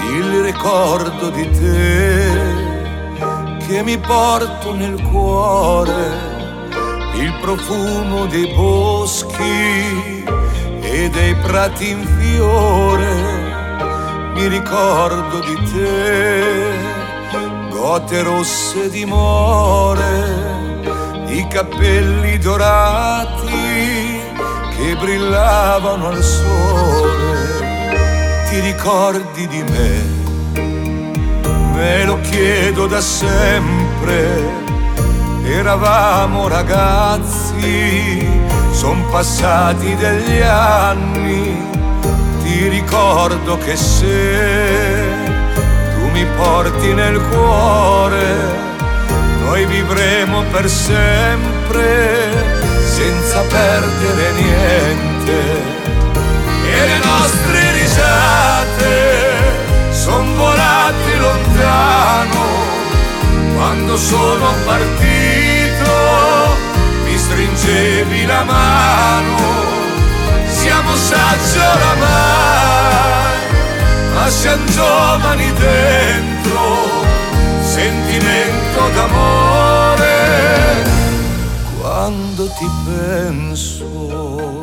il ricordo di te che mi porto nel cuore, il profumo dei boschi e dei prati in fiore. Mi ricordo di te, gote rosse di more, i capelli dorati che brillavano al sole. Ti ricordi di me? Me lo chiedo da sempre. Eravamo ragazzi, son passati degli anni. Ti ricordo che se tu mi porti nel cuore, noi vivremo per sempre senza perdere niente. E le nostre risate son volate lontano. Quando sono partito mi stringevi la mano. Siamo saggi oramai, ma siamo giovani dentro, sentimento d'amore. Quando ti penso